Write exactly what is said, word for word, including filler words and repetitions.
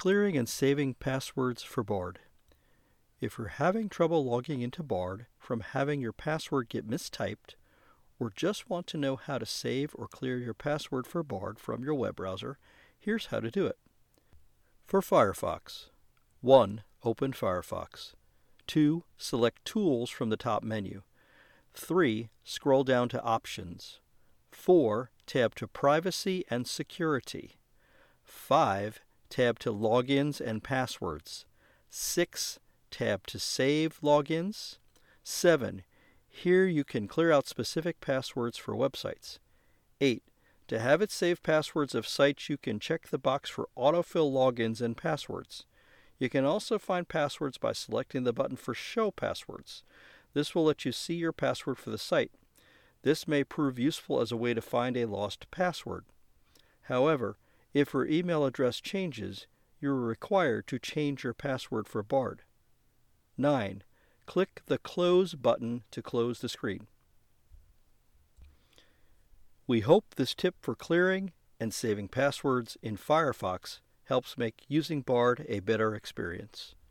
Clearing and saving passwords for Bard. If you're having trouble logging into Bard from having your password get mistyped, or just want to know how to save or clear your password for Bard from your web browser, here's how to do it. For Firefox, one. Open Firefox. two. Select Tools from the top menu. three. Scroll down to Options. four. Tab to Privacy and Security. five. Tab to Logins and Passwords. six. Tab to Save Logins. seven. Here you can clear out specific passwords for websites. eight. To have it save passwords of sites, you can check the box for autofill logins and passwords. You can also find passwords by selecting the button for Show Passwords. This will let you see your password for the site. This may prove useful as a way to find a lost password. However, if your email address changes, you are required to change your password for Bard. nine. Click the Close button to close the screen. We hope this tip for clearing and saving passwords in Firefox helps make using Bard a better experience.